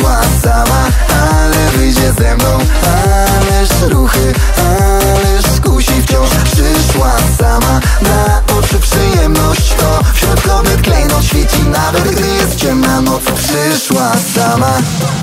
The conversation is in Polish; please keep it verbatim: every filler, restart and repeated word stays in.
przyszła sama, ale wyjdzie ze mną. Ależ ruchy, ależ skusi wciąż. Przyszła sama, na oczy przyjemność. To wśród kobiet klejnot świeci, nawet gdy jest ciemna noc. Przyszła sama.